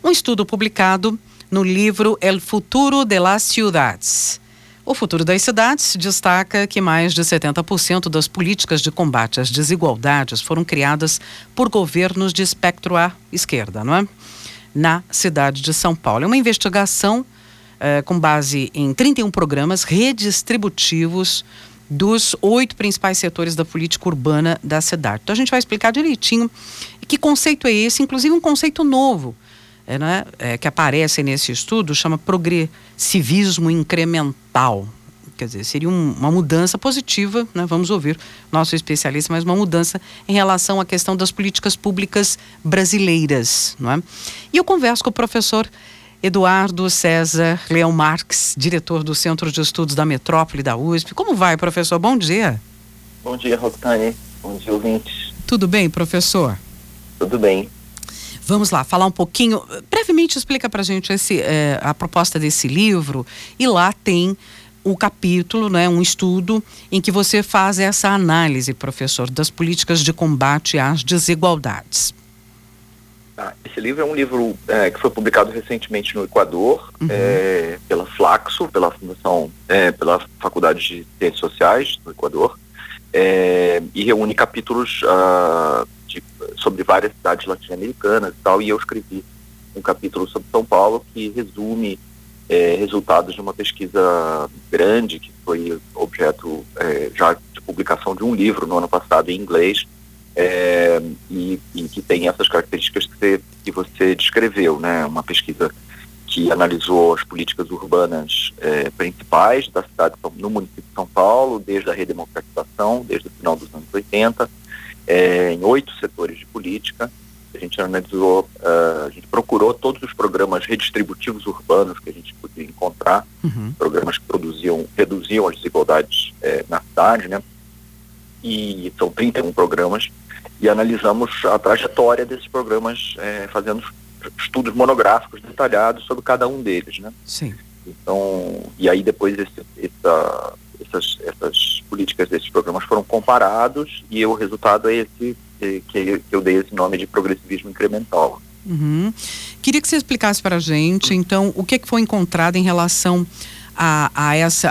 Um estudo publicado no livro El Futuro de las Ciudades. O futuro das cidades destaca que mais de 70% das políticas de combate às desigualdades foram criadas por governos de espectro à esquerda, não é? Na cidade de São Paulo. É uma investigação com base em 31 programas redistributivos dos 8 principais setores da política urbana da cidade. Então a gente vai explicar direitinho que conceito é esse, inclusive um conceito novo, que aparece nesse estudo, chama progressivismo incremental. Quer dizer, seria uma mudança positiva, né? Vamos ouvir nosso especialista, mas uma mudança em relação à questão das políticas públicas brasileiras, não é? E eu converso com o professor Eduardo César Leão Marques, diretor do Centro de Estudos da Metrópole da USP. Como vai, professor? Bom dia. Bom dia, Roxane. Bom dia, ouvintes. Tudo bem, professor? Tudo bem. Vamos lá, falar um pouquinho, brevemente explica pra gente a proposta desse livro, e lá tem o capítulo, né, um estudo em que você faz essa análise, professor, das políticas de combate às desigualdades. Esse livro é um livro que foi publicado recentemente no Equador, pela Flaxo, pela Fundação, pela Faculdade de Ciências Sociais do Equador, e reúne capítulos sobre várias cidades latino-americanas e tal, e eu escrevi um capítulo sobre São Paulo que resume resultados de uma pesquisa grande que foi objeto já de publicação de um livro no ano passado em inglês, e que tem essas características que você descreveu, né? Uma pesquisa que analisou as políticas urbanas principais da cidade no município de São Paulo, desde a redemocratização, desde o final dos anos 80, em 8 setores de política. A gente analisou, a gente procurou todos os programas redistributivos urbanos que a gente podia encontrar, programas que reduziam as desigualdades na cidade, né? E são 31 programas, e analisamos a trajetória desses programas, fazendo estudos monográficos detalhados sobre cada um deles, né? Sim. Então, e aí depois essas políticas desses programas foram comparados, e o resultado é esse que eu dei esse nome de progressivismo incremental. Queria que você explicasse para a gente, então, o que foi encontrado em relação a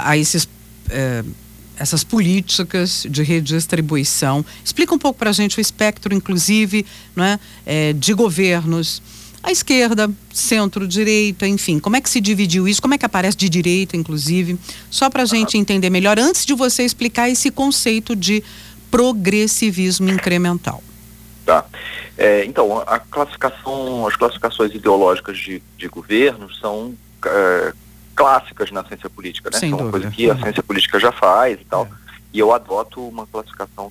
essas políticas de redistribuição. Explica um pouco para a gente o espectro, inclusive, né, de governos, a esquerda, centro-direita, enfim, como é que se dividiu isso, como é que aparece de direita, inclusive, só para a gente entender melhor, antes de você explicar esse conceito de progressivismo incremental. Tá. Então, as classificações ideológicas de governos são clássicas na ciência política, né? Sem São dúvida. coisas que a ciência política já faz e tal, e eu adoto uma classificação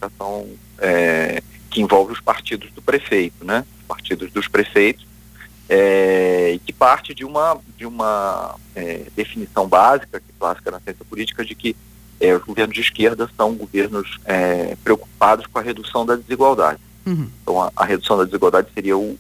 que envolve os partidos do prefeito, né? Partidos dos prefeitos, e que parte de uma definição básica, clássica na ciência política, de que os governos de esquerda são governos preocupados com a redução da desigualdade. Então, a redução da desigualdade seria o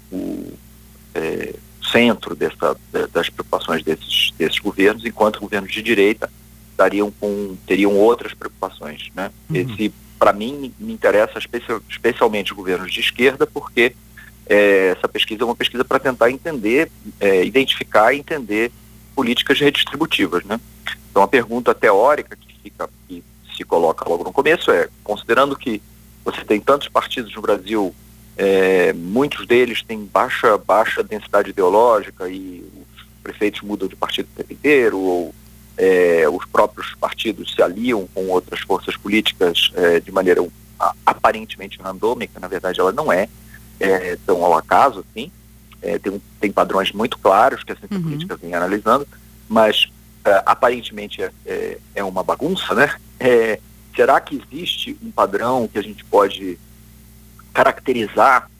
centro das preocupações desses governos, enquanto governos de direita teriam outras preocupações, né? Para mim, me interessa especialmente os governos de esquerda, porque essa pesquisa é uma pesquisa para tentar entender, identificar e entender políticas redistributivas, né? Então, a pergunta teórica que se coloca logo no começo considerando que você tem tantos partidos no Brasil, muitos deles têm baixa densidade ideológica, e os prefeitos mudam de partido o tempo inteiro, ou os próprios partidos se aliam com outras forças políticas de maneira aparentemente randômica. Na verdade ela não é tão ao acaso assim, tem padrões muito claros que a ciência política vem analisando, mas aparentemente é uma bagunça, né? Será que existe um padrão que a gente pode caracterizar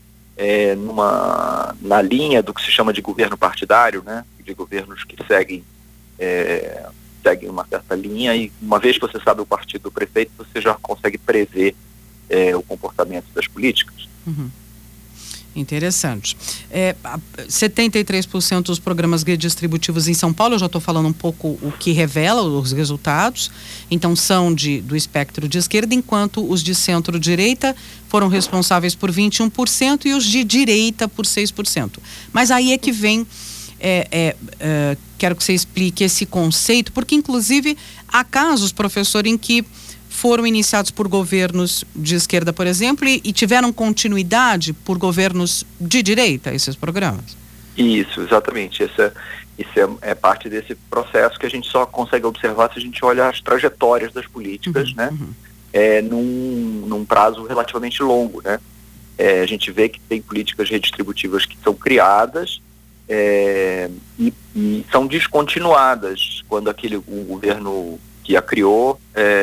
na linha do que se chama de governo partidário, né? De governos que seguem uma certa linha, e uma vez que você sabe o partido do prefeito, você já consegue prever o comportamento das políticas? Interessante. 73% dos programas redistributivos em São Paulo, eu já estou falando um pouco o que revela os resultados, então são do espectro de esquerda, enquanto os de centro-direita foram responsáveis por 21% e os de direita por 6%. Mas aí é que vem, quero que você explique esse conceito, porque inclusive há casos, professor, em que foram iniciados por governos de esquerda, por exemplo, e tiveram continuidade por governos de direita, esses programas? Isso, exatamente. Isso é parte desse processo que a gente só consegue observar se a gente olha as trajetórias das políticas, né? Num prazo relativamente longo, né? A gente vê que tem políticas redistributivas que são criadas e são descontinuadas quando o governo que a criou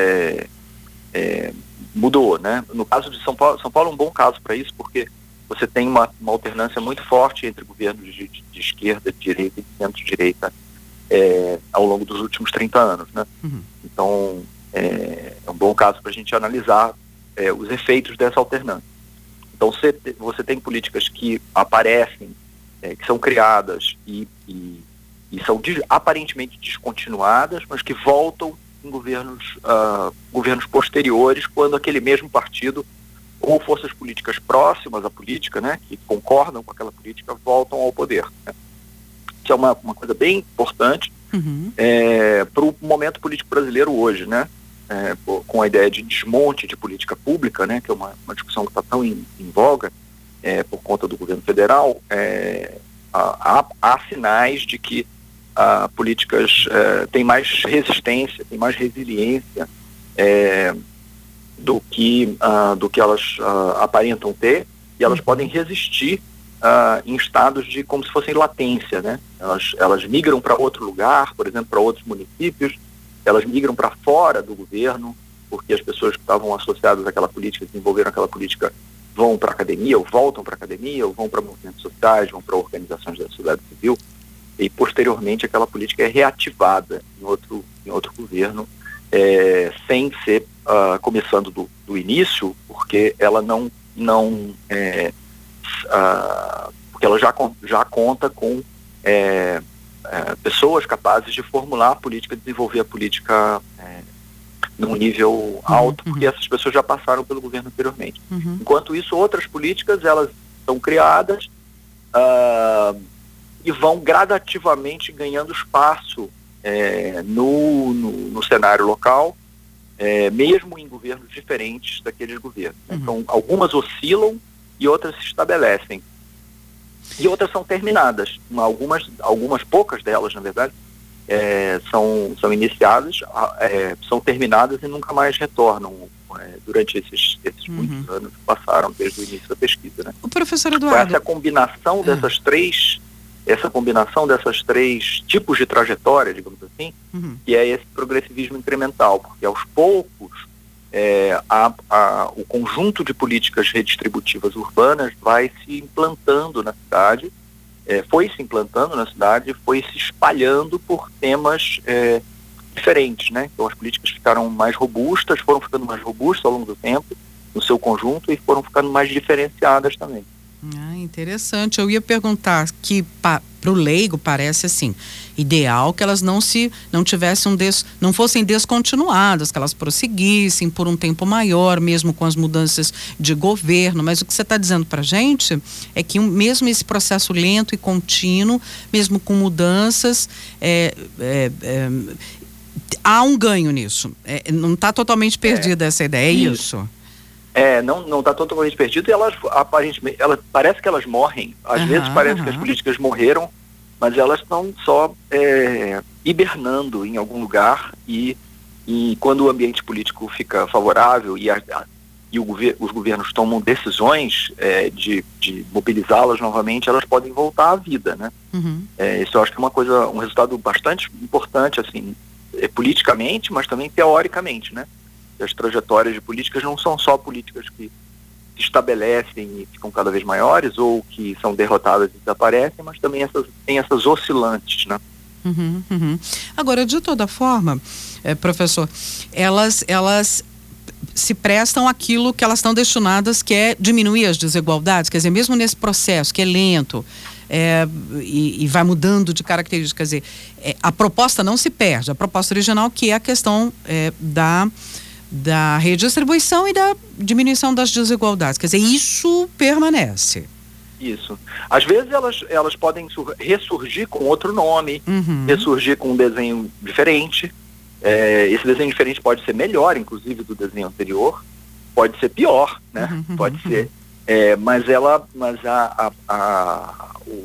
mudou, né? No caso de São Paulo é um bom caso para isso, porque você tem uma alternância muito forte entre governos de esquerda, de direita e de centro-direita ao longo dos últimos 30 anos, né? Então, é um bom caso para a gente analisar os efeitos dessa alternância. Então, você tem políticas que aparecem, que são criadas e são aparentemente descontinuadas, mas que voltam em governos posteriores, quando aquele mesmo partido ou forças políticas próximas à política, né, que concordam com aquela política, voltam ao poder, né? Que é uma coisa bem importante para o momento político brasileiro hoje, né? Com a ideia de desmonte de política pública, né, que é uma discussão que está tão em voga por conta do governo federal. Há sinais de que políticas têm mais resistência, têm mais resiliência do que elas aparentam ter, e elas podem resistir em estados de como se fossem latência, né? Elas migram para outro lugar, por exemplo, para outros municípios, elas migram para fora do governo, porque as pessoas que estavam associadas àquela política, desenvolveram aquela política, vão para a academia, ou voltam para a academia, ou vão para movimentos sociais, vão para organizações da sociedade civil, e posteriormente aquela política é reativada em outro governo, sem ser começando do início, porque ela porque ela já conta com pessoas capazes de formular a política, desenvolver a política num nível alto, porque essas pessoas já passaram pelo governo anteriormente. Enquanto isso, outras políticas, elas são criadas e vão gradativamente ganhando espaço no cenário local, mesmo em governos diferentes daqueles governos. Então, algumas oscilam e outras se estabelecem. E outras são terminadas. Algumas poucas delas, na verdade, são iniciadas, são terminadas e nunca mais retornam durante esses muitos anos que passaram desde o início da pesquisa, né? O professor Eduardo... Essa combinação dessas três tipos de trajetória, digamos assim, que é esse progressivismo incremental, porque aos poucos o conjunto de políticas redistributivas urbanas vai se implantando na cidade, foi se implantando na cidade, foi se espalhando por temas diferentes, né? Então as políticas ficaram mais robustas, foram ficando mais robustas ao longo do tempo, no seu conjunto, e foram ficando mais diferenciadas também. Interessante. Eu ia perguntar que para o leigo parece assim, ideal que elas não fossem descontinuadas, que elas prosseguissem por um tempo maior, mesmo com as mudanças de governo, mas o que você está dizendo para a gente é que mesmo esse processo lento e contínuo, mesmo com mudanças, há um ganho nisso. Não está totalmente perdida essa ideia, é isso? Não está totalmente perdido, e aparentemente, parece que elas morrem. Às vezes parece que as políticas morreram, mas elas estão só hibernando em algum lugar, e quando o ambiente político fica favorável e os governos tomam decisões de mobilizá-las novamente, elas podem voltar à vida, né? Isso eu acho que é um resultado bastante importante, assim, politicamente, mas também teoricamente, né? As trajetórias de políticas não são só políticas que se estabelecem e ficam cada vez maiores, ou que são derrotadas e desaparecem, mas também tem essas oscilantes, né? Agora, de toda forma, professor, elas se prestam àquilo que elas estão destinadas, que é diminuir as desigualdades, quer dizer, mesmo nesse processo que é lento, e vai mudando de características, quer dizer, a proposta não se perde, a proposta original, que é a questão da redistribuição e da diminuição das desigualdades, quer dizer, isso permanece. Isso. Às vezes elas podem ressurgir com outro nome, ressurgir com um desenho diferente. Esse desenho diferente pode ser melhor, inclusive, do desenho anterior, pode ser pior, né? Pode ser. Mas a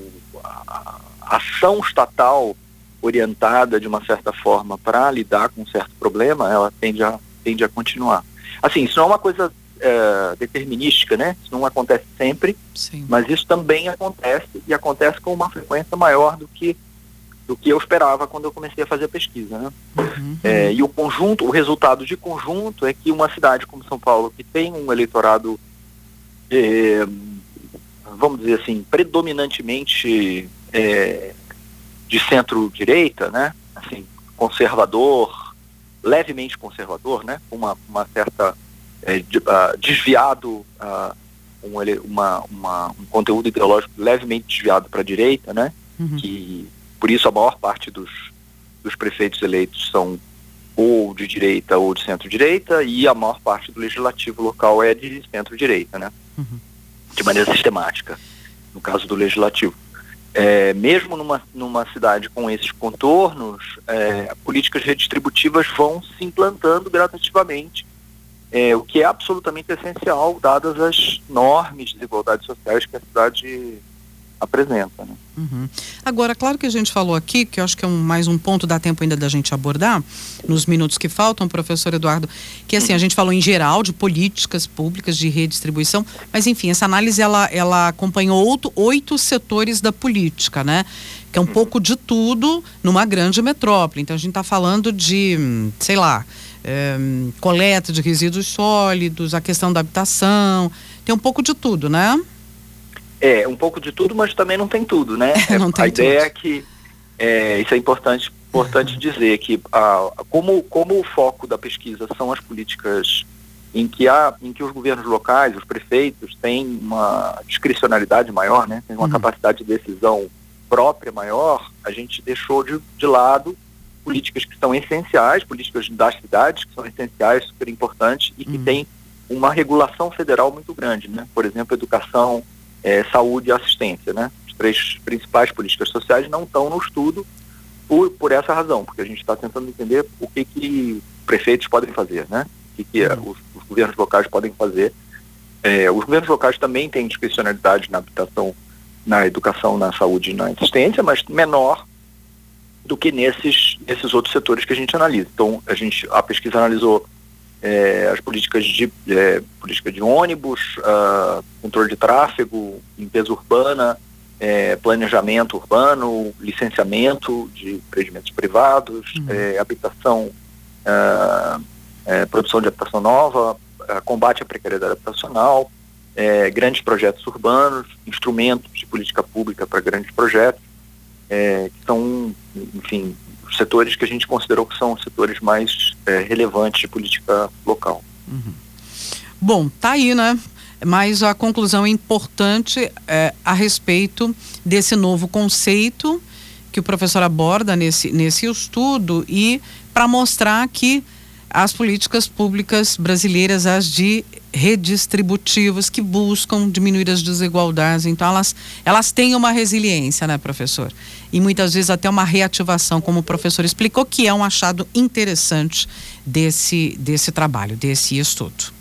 ação estatal orientada de uma certa forma para lidar com um certo problema, ela tende a continuar. Assim, isso não é uma coisa determinística, né? Isso não acontece sempre, sim, mas isso também acontece, e acontece com uma frequência maior do que eu esperava quando eu comecei a fazer a pesquisa, né? E o resultado de conjunto é que uma cidade como São Paulo, que tem um eleitorado, vamos dizer assim, predominantemente de centro-direita, né? Assim, conservador, levemente conservador, né? Uma certa desviado, um conteúdo ideológico levemente desviado para a direita, né? Que por isso a maior parte dos prefeitos eleitos são ou de direita ou de centro-direita, e a maior parte do legislativo local é de centro-direita, né? De maneira sistemática, no caso do legislativo. Mesmo numa cidade com esses contornos, políticas redistributivas vão se implantando gradativamente, o que é absolutamente essencial, dadas as enormes desigualdades sociais que a cidade apresenta, né? Agora, claro que a gente falou aqui, que eu acho que é mais um ponto, dá tempo ainda da gente abordar, nos minutos que faltam, professor Eduardo, que assim, a gente falou em geral de políticas públicas de redistribuição, mas enfim, essa análise ela acompanhou 8 setores da política, né? Que é um pouco de tudo numa grande metrópole. Então a gente está falando de, sei lá, coleta de resíduos sólidos, a questão da habitação, tem um pouco de tudo, né? Um pouco de tudo, mas também não tem tudo, né? Não tem a ideia tudo. É que, isso é importante dizer, que como o foco da pesquisa são as políticas em que os governos locais, os prefeitos, têm uma discricionalidade maior, né? Tem uma capacidade de decisão própria maior, a gente deixou de lado políticas que são essenciais, políticas das cidades que são essenciais, super importantes, e que têm uma regulação federal muito grande, né? Por exemplo, educação, saúde e assistência, né? As 3 principais políticas sociais não estão no estudo por essa razão, porque a gente está tentando entender o que prefeitos podem fazer, né? O que os governos locais podem fazer. Os governos locais também têm discricionalidade na habitação, na educação, na saúde e na assistência, mas menor do que nesses outros setores que a gente analisa. Então, a pesquisa analisou as políticas de ônibus, controle de tráfego, limpeza urbana, planejamento urbano, licenciamento de empreendimentos privados, habitação, produção de habitação nova, combate à precariedade habitacional, grandes projetos urbanos, instrumentos de política pública para grandes projetos, que são, enfim, setores que a gente considerou que são os setores mais relevantes de política local. Bom, tá aí, né? Mas a conclusão importante a respeito desse novo conceito que o professor aborda nesse estudo, e para mostrar que as políticas públicas brasileiras, as de redistributivas, que buscam diminuir as desigualdades, então elas têm uma resiliência, né, professor? E muitas vezes até uma reativação, como o professor explicou, que é um achado interessante desse trabalho, desse estudo.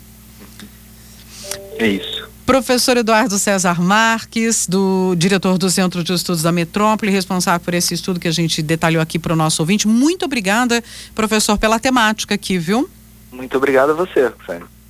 É isso. Professor Eduardo César Marques, diretor do Centro de Estudos da Metrópole, responsável por esse estudo que a gente detalhou aqui para o nosso ouvinte. Muito obrigada, professor, pela temática aqui, viu? Muito obrigado a você, Sérgio.